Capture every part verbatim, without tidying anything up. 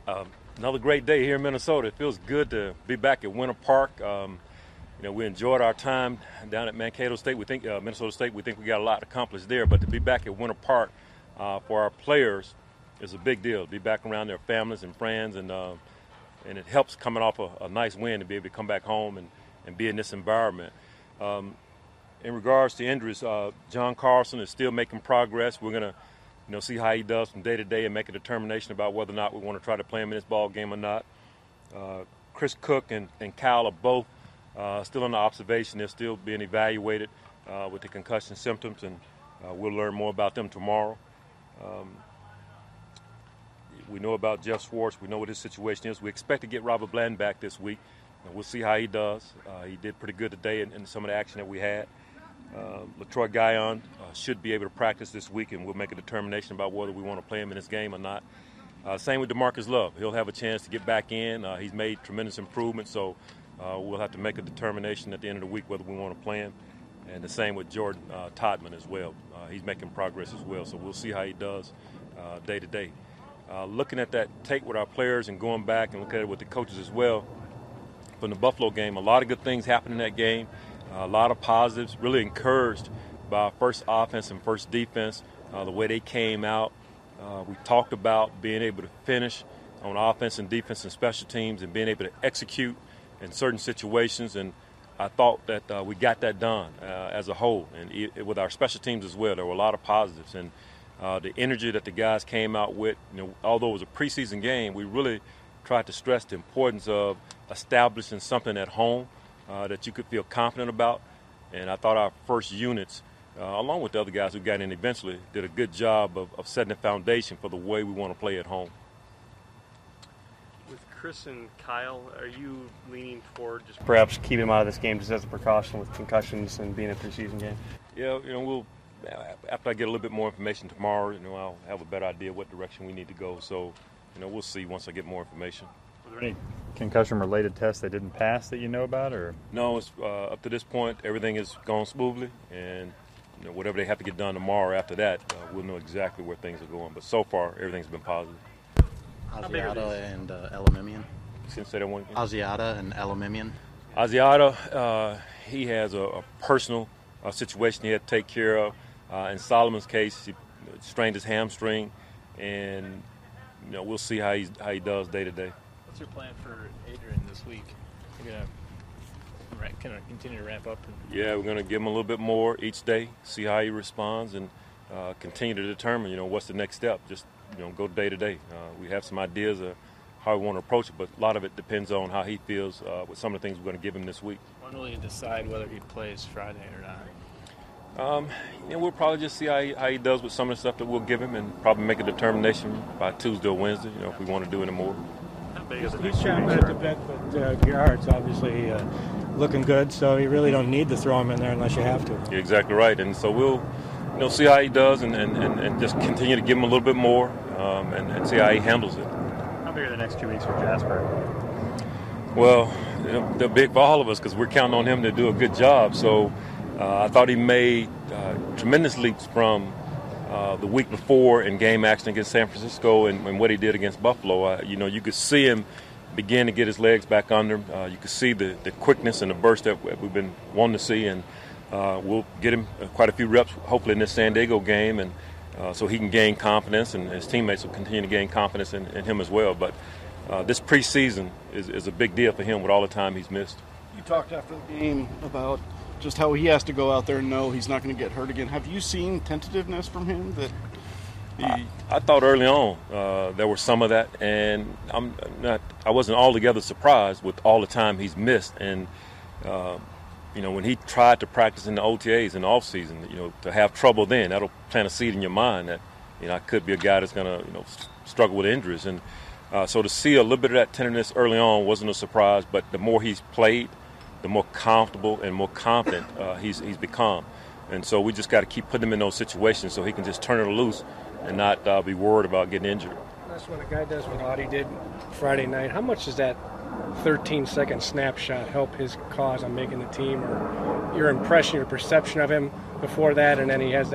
Um, another great day here in Minnesota. It feels good to be back at Winter Park. Um, you know, we enjoyed our time down at Mankato State. We think uh, Minnesota State. We think we got a lot accomplished there. But to be back at Winter Park uh, for our players is a big deal. To be back around their families and friends, and uh, and it helps coming off a, a nice win to be able to come back home and, and be in this environment. Um, in regards to injuries, uh, John Carlson is still making progress. We're gonna. You know, see how he does from day to day and make a determination about whether or not we want to try to play him in this ball game or not. Uh, Chris Cook and, and Kyle are both uh, still under observation. They're still being evaluated uh, with the concussion symptoms, and uh, we'll learn more about them tomorrow. Um, we know about Jeff Schwartz. We know what his situation is. We expect to get Robert Bland back this week. And we'll see how he does. Uh, he did pretty good today in, in some of the action that we had. Uh, LaTroy Guion uh, should be able to practice this week, and we'll make a determination about whether we want to play him in this game or not. Uh, same with DeMarcus Love. He'll have a chance to get back in. Uh, he's made tremendous improvements, so uh, we'll have to make a determination at the end of the week whether we want to play him. And the same with Jordan uh, Todman as well. Uh, he's making progress as well, so we'll see how he does uh, day to day. Uh, looking at that tape with our players and going back and looking at it with the coaches as well, from the Buffalo game, a lot of good things happened in that game. Uh, a lot of positives, really encouraged by our first offense and first defense, uh, the way they came out. Uh, we talked about being able to finish on offense and defense and special teams and being able to execute in certain situations, and I thought that uh, we got that done uh, as a whole. And it, with our special teams as well, there were a lot of positives. And uh, the energy that the guys came out with, you know, although it was a preseason game, we really tried to stress the importance of establishing something at home Uh, that you could feel confident about. And I thought our first units, uh, along with the other guys who got in eventually, did a good job of, of setting the foundation for the way we want to play at home. With Chris and Kyle, are you leaning toward just perhaps keep him out of this game just as a precaution with concussions and being a preseason game? Yeah, you know, we'll after I get a little bit more information tomorrow, you know, I'll have a better idea what direction we need to go. So, you know, we'll see once I get more information. Were there any concussion-related tests they didn't pass that you know about, or? No, it's, uh, up to this point, everything has gone smoothly, and you know, whatever they have to get done tomorrow after that, uh, we'll know exactly where things are going. But so far, everything's been positive. Asiata and uh, Elimimian. Since say that one again. Asiata and Elimimian. Asiata, uh, he has a, a personal uh, situation he had to take care of. Uh, in Solomon's case, he strained his hamstring, and you know, we'll see how he how he does day to day. What's your plan for Adrian this week? You're going to kind of continue to ramp up? And... Yeah, we're going to give him a little bit more each day, see how he responds, and uh, continue to determine, you know, what's the next step. Just, you know, go day to day. Uh, we have some ideas of how we want to approach it, but a lot of it depends on how he feels uh, with some of the things we're going to give him this week. When will you decide whether he plays Friday or not? Um, you know, we'll probably just see how he, how he does with some of the stuff that we'll give him, and probably make a determination by Tuesday or Wednesday, you know, if we want to do any more. He's chomping at the bit, but uh, Gerhardt's obviously uh, looking good, so you really don't need to throw him in there unless you have to. You're exactly right, and so we'll, you know, see how he does, and, and, and, and just continue to give him a little bit more, um, and, and see how he handles it. How big are the next two weeks for Jasper? Well, you know, they're big for all of us because we're counting on him to do a good job. So uh, I thought he made uh, tremendous leaps from Uh, the week before in game action against San Francisco and, and what he did against Buffalo. Uh, you know, you could see him begin to get his legs back under him. Uh, you could see the, the quickness and the burst that we've been wanting to see, and uh, we'll get him quite a few reps, hopefully in this San Diego game, and uh, so he can gain confidence, and his teammates will continue to gain confidence in, in him as well. But uh, this preseason is, is a big deal for him with all the time he's missed. You talked after the game about just how he has to go out there and know he's not going to get hurt again. Have you seen tentativeness from him? That he... I, I thought early on uh, there was some of that, and I'm not. I wasn't altogether surprised with all the time he's missed. And uh, you know, when he tried to practice in the O T As in the off season, you know, to have trouble then, that'll plant a seed in your mind that you know I could be a guy that's going to you know struggle with injuries. And uh, so to see a little bit of that tenderness early on wasn't a surprise. But the more he's played, the more comfortable and more confident uh, he's he's become. And so we just got to keep putting him in those situations so he can just turn it loose and not uh, be worried about getting injured. That's what a guy does what Audie did Friday night. How much does that thirteen-second snapshot help his cause on making the team, or your impression, your perception of him before that, and then he has that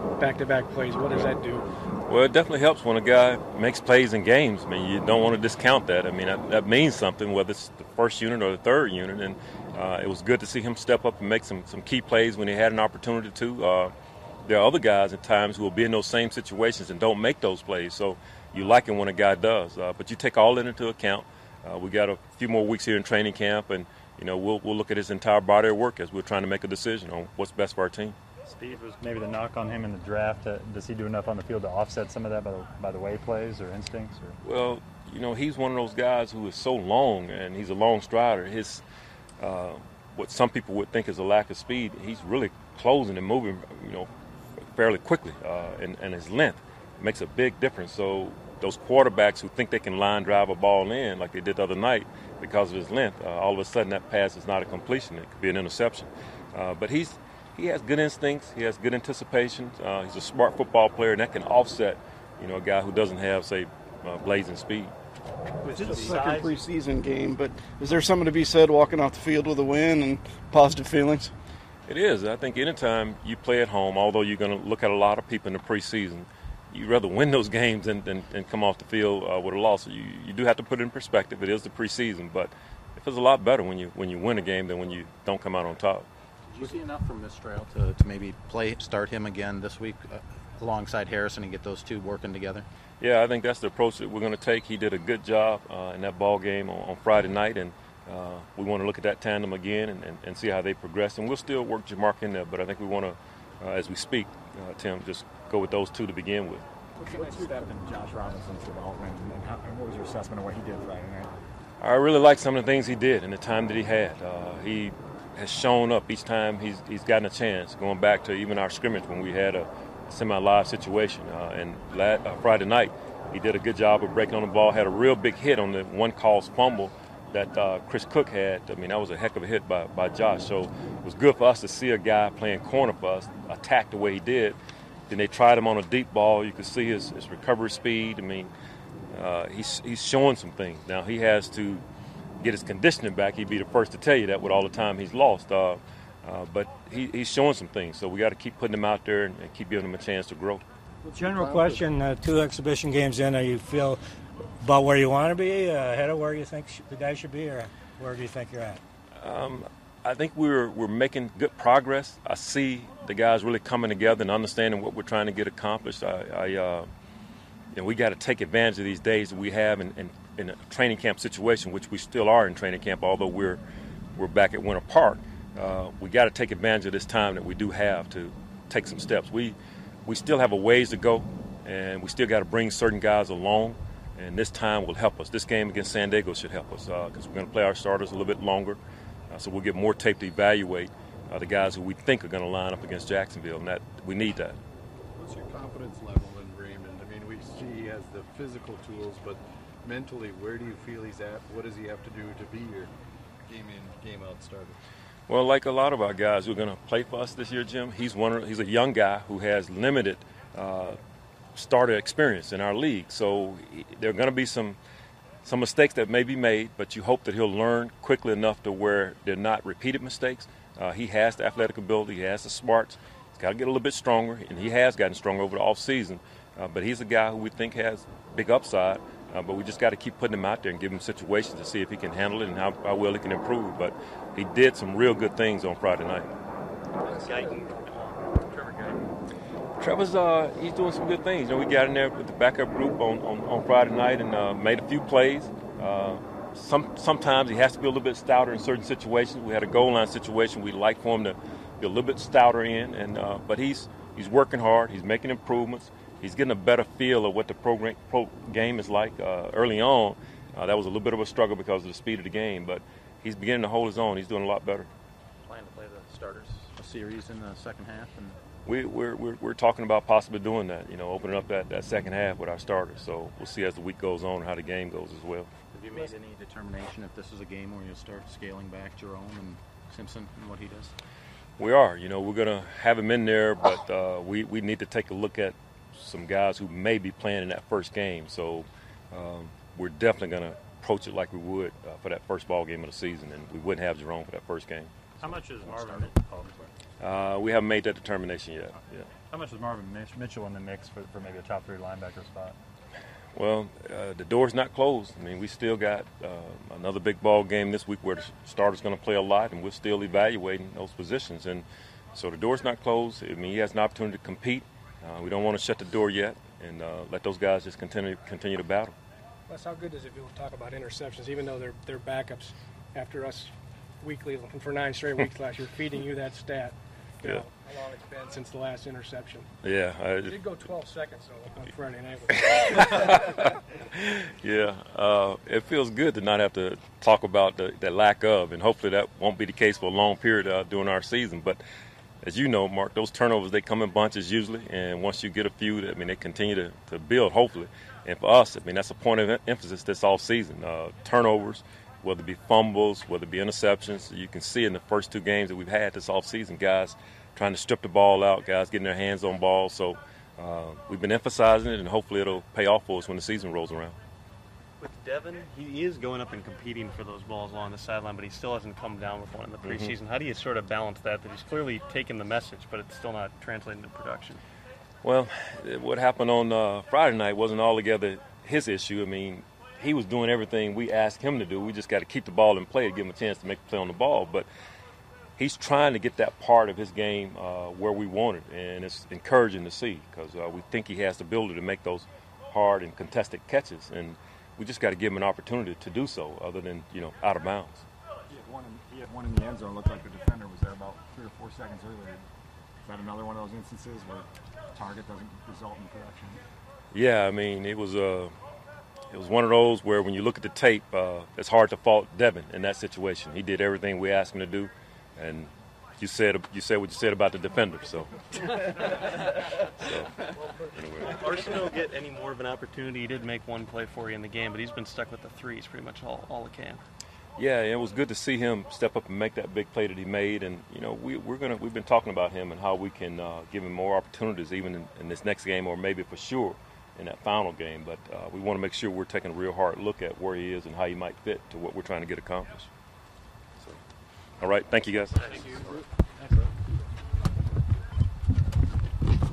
back-to-back plays. What does that do? Well, it definitely helps when a guy makes plays in games. I mean, you don't want to discount that. I mean, that, that means something, whether it's the first unit or the third unit. And uh, it was good to see him step up and make some, some key plays when he had an opportunity to. Uh, there are other guys at times who will be in those same situations and don't make those plays. So you like it when a guy does. Uh, but you take all that into account. Uh, we got a few more weeks here in training camp, and you know we'll we'll look at his entire body of work as we're trying to make a decision on what's best for our team. Steve, was maybe the knock on him in the draft. Uh, does he do enough on the field to offset some of that by the, by the way he plays or instincts? Or? Well, you know, he's one of those guys who is so long, and he's a long strider. His uh, what some people would think is a lack of speed, he's really closing and moving, you know, fairly quickly, uh, and, and his length makes a big difference. So those quarterbacks who think they can line drive a ball in like they did the other night because of his length, uh, all of a sudden that pass is not a completion. It could be an interception. Uh, but he's he has good instincts. He has good anticipation. Uh, he's a smart football player, and that can offset, you know, a guy who doesn't have, say, uh, blazing speed. It's just a second preseason game, but is there something to be said walking off the field with a win and positive feelings? It is. I think anytime you play at home, although you're going to look at a lot of people in the preseason, you'd rather win those games than, than, than come off the field uh, with a loss. So you, you do have to put it in perspective. It is the preseason, but it feels a lot better when you when you win a game than when you don't come out on top. Did you see enough from Mistrail to, to maybe play start him again this week uh, alongside Harrison and get those two working together? Yeah, I think that's the approach that we're going to take. He did a good job uh, in that ball game on, on Friday night, and uh, we want to look at that tandem again and, and, and see how they progress. And we'll still work Jamark in there, but I think we want to, uh, as we speak, uh, Tim, just go with those two to begin with. What's your next step in Josh Robinson's development, and, how, and what was your assessment of what he did Friday night? I really like some of the things he did in the time that he had. Uh, he has shown up each time he's he's gotten a chance, going back to even our scrimmage when we had a semi-live situation. Uh, and last, uh, Friday night, he did a good job of breaking on the ball, had a real big hit on the one caused fumble that uh, Chris Cook had. I mean, that was a heck of a hit by, by Josh. So it was good for us to see a guy playing corner for us attack the way he did. Then they tried him on a deep ball. You could see his, his recovery speed. I mean, uh, he's, he's showing some things. Now, he has to get his conditioning back. He'd be the first to tell you that with all the time he's lost. Uh, uh, but he, he's showing some things. So we got to keep putting him out there and, and keep giving him a chance to grow. General question, uh, two exhibition games in, do you feel about where you want to be, uh, ahead of where you think sh- the guy should be, or where do you think you're at? Um, I think we're we're making good progress. I see the guys really coming together and understanding what we're trying to get accomplished. I, I uh, you know, we got to take advantage of these days that we have in, in, in a training camp situation, which we still are in training camp, although we're we're back at Winter Park. Uh, we got to take advantage of this time that we do have to take some steps. We we still have a ways to go, and we still got to bring certain guys along, and this time will help us. This game against San Diego should help us because uh, we're going to play our starters a little bit longer, uh, so we'll get more tape to evaluate uh, the guys who we think are going to line up against Jacksonville, and that we need that. What's your confidence level in Raymond? I mean, we see he has the physical tools, but mentally, where do you feel he's at? What does he have to do to be your game in, game out starter? Well, like a lot of our guys who are going to play for us this year, Jim, he's one. Of, he's a young guy who has limited uh, starter experience in our league. So he, there are going to be some some mistakes that may be made, but you hope that he'll learn quickly enough to where they're not repeated mistakes. Uh, he has the athletic ability. He has the smarts. He's got to get a little bit stronger, and he has gotten stronger over the offseason. Uh, but he's a guy who we think has big upside. Uh, but we just got to keep putting him out there and give him situations to see if he can handle it and how, how well he can improve. But he did some real good things on Friday night. Guyton, Trevor Guyton. Trevor's uh, he's doing some good things. You know, we got in there with the backup group on, on, on Friday night and uh, made a few plays. Uh, some sometimes he has to be a little bit stouter in certain situations. We had a goal line situation we'd like for him to be a little bit stouter in, and uh, but he's he's working hard. He's making improvements. He's getting a better feel of what the program, pro game is like. Uh, early on, uh, that was a little bit of a struggle because of the speed of the game, but he's beginning to hold his own. He's doing a lot better. Plan to play the starters a series in the second half? And we, we're, we're, we're talking about possibly doing that, you know, opening up that, that second half with our starters. So we'll see as the week goes on how the game goes as well. Have you made any determination if this is a game where you start scaling back Jerome and Simpson and what he does? We are. You know, we're going to have him in there, but uh, we, we need to take a look at some guys who may be playing in that first game. So um, we're definitely going to approach it like we would uh, for that first ball game of the season, and we wouldn't have Jerome for that first game. How much is Marvin? Uh, we haven't made that determination yet. Yeah. How much is Marvin Mitch- Mitchell in the mix for, for maybe a top three linebacker spot? Well, uh, the door's not closed. I mean, we still got uh, another big ball game this week where the starter's going to play a lot, and we're still evaluating those positions. And so the door's not closed. I mean, he has an opportunity to compete. Uh, we don't want to shut the door yet, and uh, let those guys just continue continue to battle. Wes, how good does it feel to talk about interceptions, even though they're they're backups after us weekly looking for nine straight weeks last year, feeding you that stat? You Yeah. know, how long it's been since the last interception. Yeah. I, It did go twelve seconds, though, on Friday night. yeah. Uh, it feels good to not have to talk about the, the lack of, and hopefully that won't be the case for a long period uh, during our season. But as you know, Mark, those turnovers, they come in bunches usually, and once you get a few, I mean, they continue to, to build, hopefully. And for us, I mean, that's a point of emphasis this offseason. Uh, turnovers, whether it be fumbles, whether it be interceptions. You can see in the first two games that we've had this offseason, guys trying to strip the ball out, guys getting their hands on balls. So uh, we've been emphasizing it, and hopefully it'll pay off for us when the season rolls around. With Devin, he is going up and competing for those balls along the sideline, but he still hasn't come down with one in the preseason. Mm-hmm. How do you sort of balance that, that he's clearly taken the message, but it's still not translating to production? Well, what happened on uh, Friday night wasn't altogether his issue. I mean, he was doing everything we asked him to do. We just got to keep the ball in play to give him a chance to make a play on the ball. But he's trying to get that part of his game uh, where we want it, and it's encouraging to see because uh, we think he has the ability to make those hard and contested catches, and we just got to give him an opportunity to do so other than, you know, out of bounds. He had one in, he had one in the end zone. It looked like the defender was there about three or four seconds earlier. Is that another one of those instances where target doesn't result in production? Yeah, I mean, it was a, it was one of those where when you look at the tape, uh, it's hard to fault Devin in that situation. He did everything we asked him to do, and you said you said what you said about the defender. So, so anyway. Arsenal get any more of an opportunity? He did make one play for you in the game, but he's been stuck with the threes pretty much all, all the camp. Yeah, it was good to see him step up and make that big play that he made. And you know, we, we're gonna we've been talking about him and how we can uh, give him more opportunities, even in, in this next game, or maybe for sure in that final game. But uh, we want to make sure we're taking a real hard look at where he is and how he might fit to what we're trying to get accomplished. So, all right, thank you guys. Thank you.